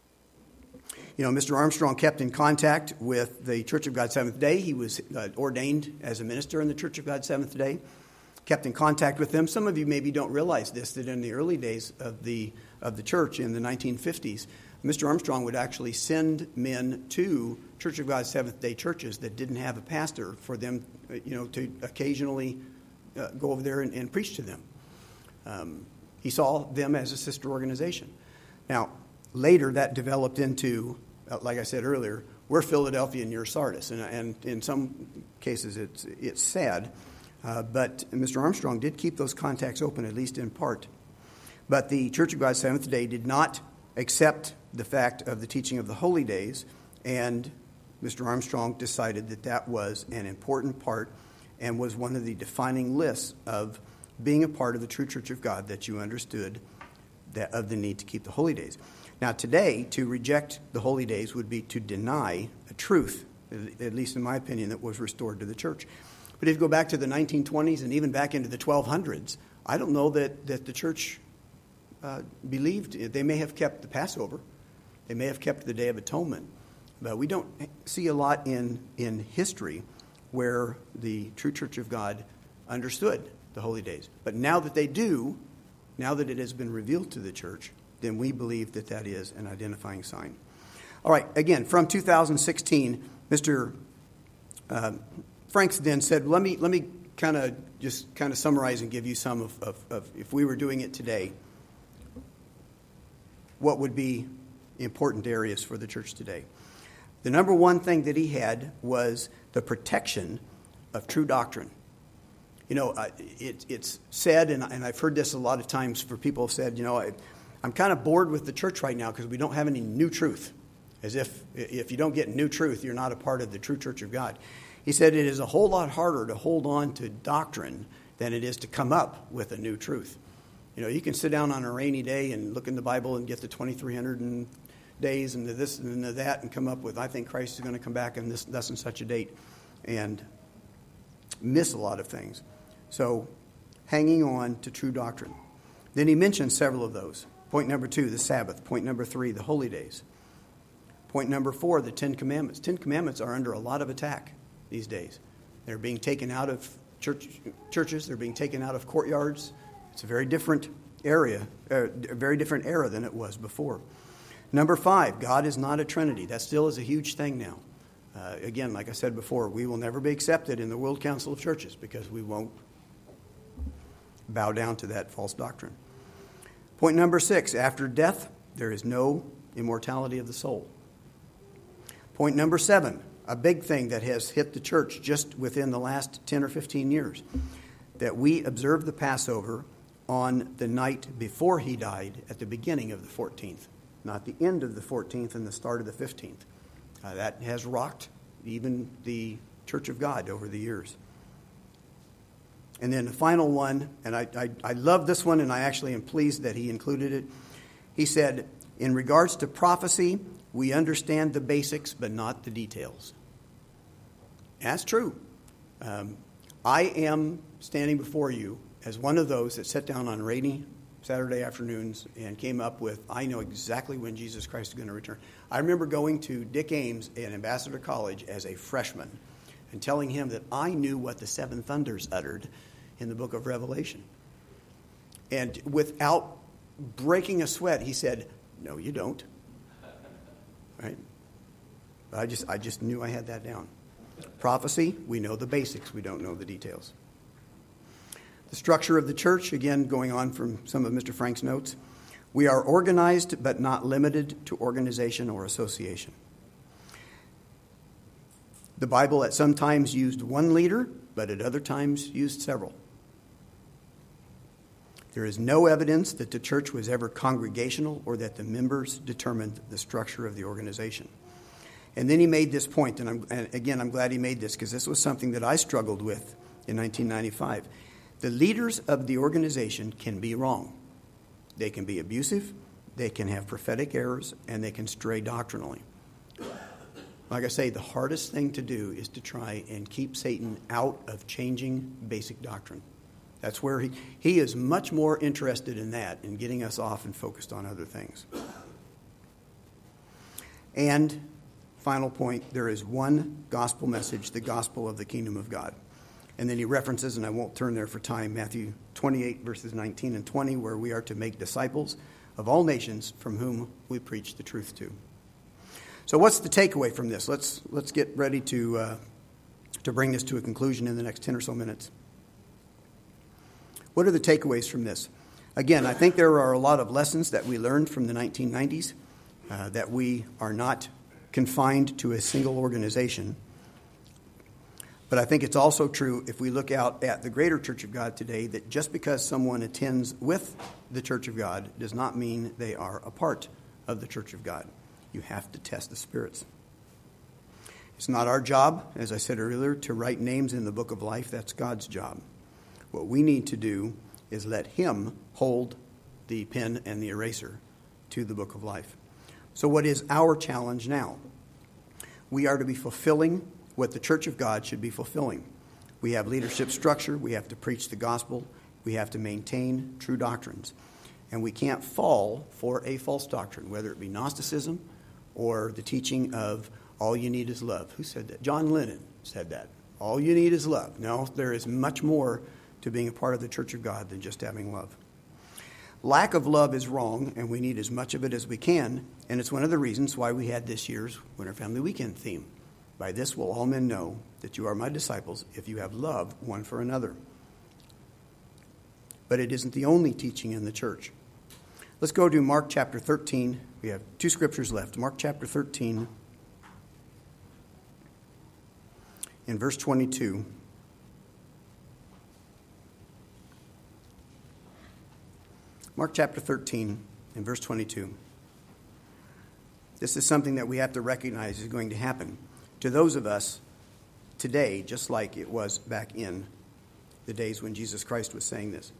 Mr. Armstrong kept in contact with the Church of God Seventh Day. He was ordained as a minister in the Church of God Seventh Day. Kept in contact with them. Some of you maybe don't realize this, that in the early days of the church in the 1950s, Mr. Armstrong would actually send men to Church of God Seventh Day churches that didn't have a pastor for them, to occasionally go over there and preach to them. He saw them as a sister organization. Now, later that developed into, like I said earlier, we're Philadelphia and you're Sardis. And in some cases it's sad, but Mr. Armstrong did keep those contacts open, at least in part. But the Church of God Seventh Day did not accept the fact of the teaching of the holy days, and Mr. Armstrong decided that was an important part and was one of the defining lists of being a part of the true Church of God, that you understood that of the need to keep the holy days. Now today, to reject the holy days would be to deny a truth, at least in my opinion, that was restored to the church. But if you go back to the 1920s and even back into the 1200s, I don't know that the church believed. They may have kept the Passover. They may have kept the Day of Atonement. But we don't see a lot in history where the true Church of God understood the holy days. But now that they do, now that it has been revealed to the church, then we believe that is an identifying sign. All right, again, from 2016, Mr. Franks then said, let me kind of summarize and give you some of if we were doing it today, what would be important areas for the church today. The number one thing that he had was the protection of true doctrine. It's said, and I've heard this a lot of times for people have said, I'm kind of bored with the church right now because we don't have any new truth. As if you don't get new truth, you're not a part of the true Church of God. He said it is a whole lot harder to hold on to doctrine than it is to come up with a new truth. You can sit down on a rainy day and look in the Bible and get the 2,300 days and the this and the that and come up with, I think Christ is going to come back on this, thus and such a date, and miss a lot of things. So hanging on to true doctrine. Then he mentioned several of those. Point number 2, the Sabbath. Point number 3, the holy days. Point number 4, the Ten Commandments. Ten Commandments are under a lot of attack these days. They're being taken out of churches. They're being taken out of courtyards. It's a very different era than it was before. Number 5, God is not a Trinity. That still is a huge thing now. Again, like I said before, we will never be accepted in the World Council of Churches because we won't bow down to that false doctrine. Point number 6, after death, there is no immortality of the soul. Point number 7, a big thing that has hit the church just within the last 10 or 15 years, that we observe the Passover on the night before he died at the beginning of the 14th, not the end of the 14th and the start of the 15th. That has rocked even the Church of God over the years. And then the final one, and I love this one, and I actually am pleased that he included it. He said, in regards to prophecy, we understand the basics, but not the details. That's true. I am standing before you as one of those that sat down on rainy Saturday afternoons and came up with, I know exactly when Jesus Christ is going to return. I remember going to Dick Ames at Ambassador College as a freshman and telling him that I knew what the seven thunders uttered in the book of Revelation. And without breaking a sweat, he said, no, you don't. Right? I just knew I had that down. Prophecy, we know the basics. We don't know the details. The structure of the church, again, going on from some of Mr. Frank's notes. We are organized but not limited to organization or association. The Bible at some times used one leader, but at other times used several. There is no evidence that the church was ever congregational or that the members determined the structure of the organization. And then he made this point, and I'm glad he made this because this was something that I struggled with in 1995. The leaders of the organization can be wrong. They can be abusive, they can have prophetic errors, and they can stray doctrinally. Like I say, the hardest thing to do is to try and keep Satan out of changing basic doctrine. That's where he is much more interested in that, in getting us off and focused on other things. And final point, there is one gospel message, the gospel of the kingdom of God. And then he references, and I won't turn there for time, Matthew 28, verses 19 and 20, where we are to make disciples of all nations from whom we preach the truth to. So what's the takeaway from this? Let's get ready to bring this to a conclusion in the next 10 or so minutes. What are the takeaways from this? Again, I think there are a lot of lessons that we learned from the 1990s, that we are not confined to a single organization. But I think it's also true if we look out at the greater Church of God today that just because someone attends with the Church of God does not mean they are a part of the Church of God. You have to test the spirits. It's not our job, as I said earlier, to write names in the book of life. That's God's job. What we need to do is let him hold the pen and the eraser to the book of life. So what is our challenge now? We are to be fulfilling what the Church of God should be fulfilling. We have leadership structure. We have to preach the gospel. We have to maintain true doctrines. And we can't fall for a false doctrine, whether it be Gnosticism or the teaching of all you need is love. Who said that? John Lennon said that. All you need is love. No, there is much more to being a part of the Church of God than just having love. Lack of love is wrong, and we need as much of it as we can, and it's one of the reasons why we had this year's Winter Family Weekend theme. By this will all men know that you are my disciples if you have love one for another. But it isn't the only teaching in the church. Let's go to Mark chapter 13. We have two scriptures left. Mark chapter 13 in verse 22. Mark chapter 13 and verse 22. This is something that we have to recognize is going to happen to those of us today, just like it was back in the days when Jesus Christ was saying this.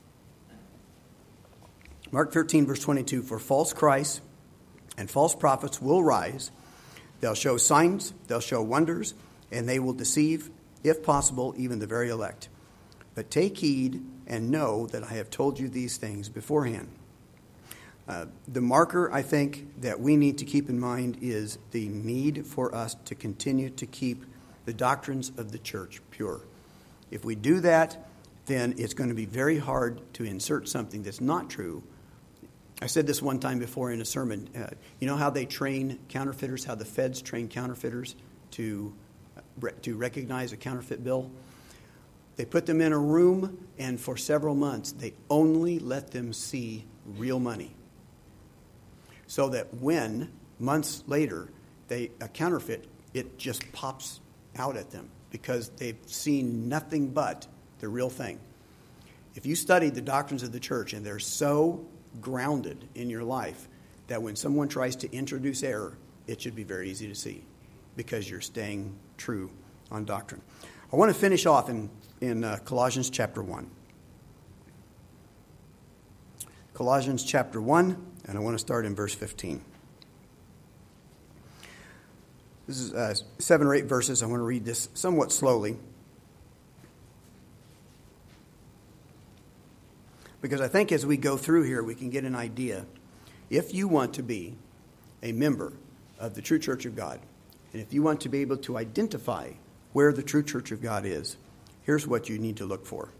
Mark 13, verse 22, for false Christs and false prophets will rise. They'll show signs, they'll show wonders, and they will deceive, if possible, even the very elect. But take heed and know that I have told you these things beforehand. The marker, I think, that we need to keep in mind is the need for us to continue to keep the doctrines of the church pure. If we do that, then it's going to be very hard to insert something that's not true. I said this one time before in a sermon. You know how they train counterfeiters, how the feds train counterfeiters to recognize a counterfeit bill? They put them in a room, and for several months, they only let them see real money. So that when, months later, a counterfeit, it just pops out at them because they've seen nothing but the real thing. If you study the doctrines of the church and they're so grounded in your life that when someone tries to introduce error, it should be very easy to see because you're staying true on doctrine. I want to finish off in Colossians chapter 1. Colossians chapter 1, and I want to start in verse 15. This is 7 or 8 verses. I want to read this somewhat slowly because I think as we go through here, we can get an idea. If you want to be a member of the true church of God, and if you want to be able to identify where the true church of God is, here's what you need to look for.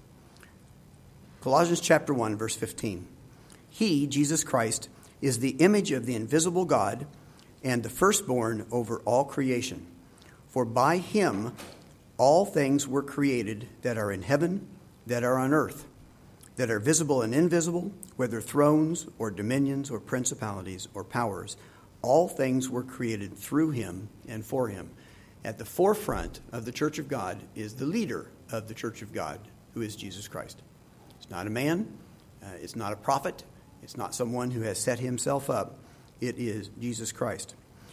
Colossians chapter 1, verse 15. He, Jesus Christ, is the image of the invisible God and the firstborn over all creation. For by him all things were created that are in heaven, that are on earth, that are visible and invisible, whether thrones or dominions or principalities or powers. All things were created through him and for him. At the forefront of the church of God is the leader of the church of God, who is Jesus Christ. It's not a man. It's not a prophet. It's not someone who has set himself up. It is Jesus Christ.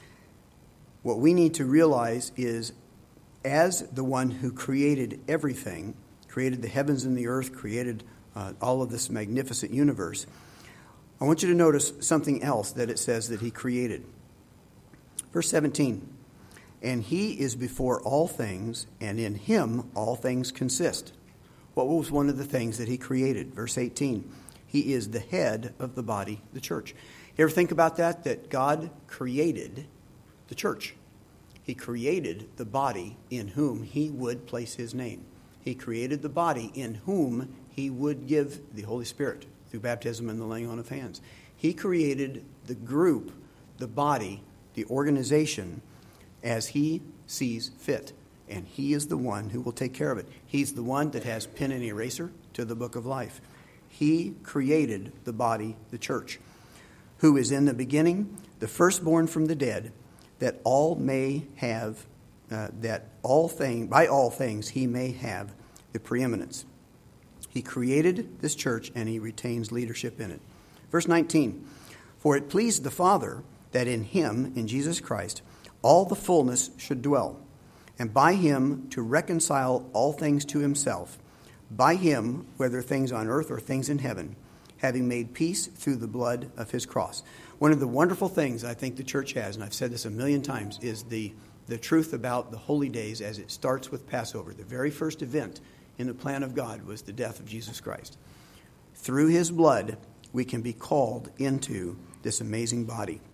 What we need to realize is, as the one who created everything, created the heavens and the earth, created all of this magnificent universe, I want you to notice something else that it says that he created. Verse 17, and he is before all things, and in him all things consist. What was one of the things that he created? Verse 18, he is the head of the body, the church. You ever think about that? That God created the church. He created the body in whom he would place his name. He created the body in whom he would give the Holy Spirit through baptism and the laying on of hands. He created the group, the body, the organization as he sees fit. And he is the one who will take care of it. He's the one that has pen and eraser to the book of life. He created the body, the church, who is in the beginning, the firstborn from the dead, that all may have, by all things he may have the preeminence. He created this church and he retains leadership in it. Verse 19, for it pleased the Father that in him, in Jesus Christ, all the fullness should dwell, and by him to reconcile all things to himself, by him, whether things on earth or things in heaven, having made peace through the blood of his cross. One of the wonderful things I think the church has, and I've said this a million times, is the truth about the holy days as it starts with Passover. The very first event in the plan of God was the death of Jesus Christ. Through his blood, we can be called into this amazing body.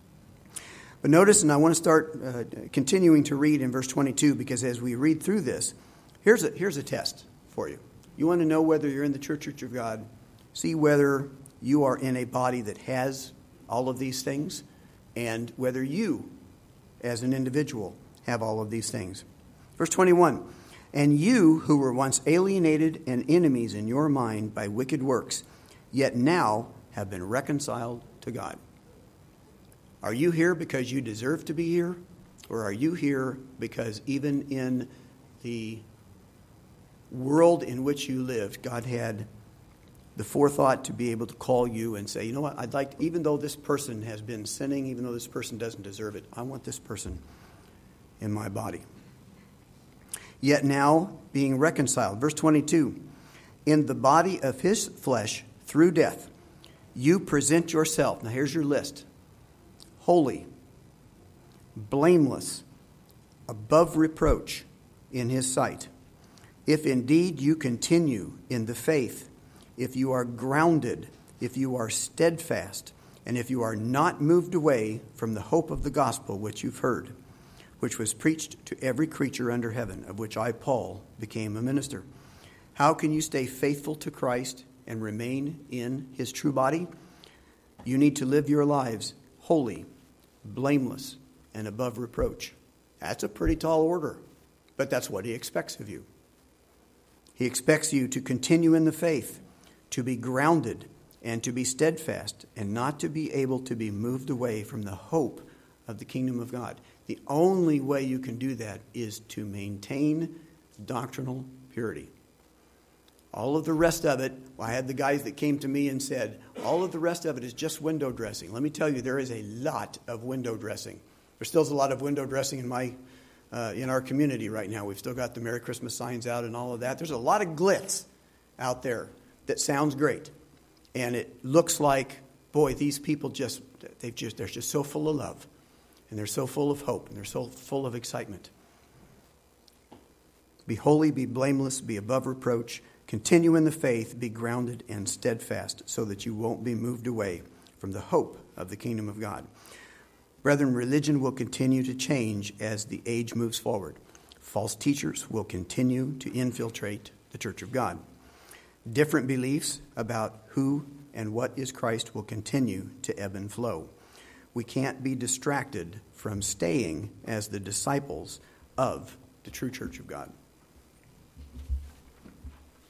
But notice, and I want to start continuing to read in verse 22, because as we read through this, here's a test for you. You want to know whether you're in the church of God? See whether you are in a body that has all of these things, and whether you, as an individual, have all of these things. Verse 21, and you who were once alienated and enemies in your mind by wicked works, yet now have been reconciled to God. Are you here because you deserve to be here? Or are you here because even in the world in which you lived, God had the forethought to be able to call you and say, you know what, I'd like, even though this person has been sinning, even though this person doesn't deserve it, I want this person in my body. Yet now being reconciled. Verse 22, in the body of his flesh through death, you present yourself. Now here's your list. Holy, blameless, above reproach in his sight. If indeed you continue in the faith, if you are grounded, if you are steadfast, and if you are not moved away from the hope of the gospel which you've heard, which was preached to every creature under heaven, of which I, Paul, became a minister. How can you stay faithful to Christ and remain in his true body? You need to live your lives holy, blameless, and above reproach. That's a pretty tall order, but that's what he expects of you. He expects you to continue in the faith, to be grounded, and to be steadfast, and not to be able to be moved away from the hope of the kingdom of God. The only way you can do that is to maintain doctrinal purity. All of the rest of it, I had the guys that came to me and said, all of the rest of it is just window dressing. Let me tell you, there is a lot of window dressing. There still is a lot of window dressing in our community right now. We've still got the Merry Christmas signs out and all of that. There's a lot of glitz out there that sounds great. And it looks like, boy, these people they're just so full of love. And they're so full of hope. And they're so full of excitement. Be holy, be blameless, be above reproach. Continue in the faith, be grounded and steadfast, so that you won't be moved away from the hope of the kingdom of God. Brethren, religion will continue to change as the age moves forward. False teachers will continue to infiltrate the church of God. Different beliefs about who and what is Christ will continue to ebb and flow. We can't be distracted from staying as the disciples of the true church of God.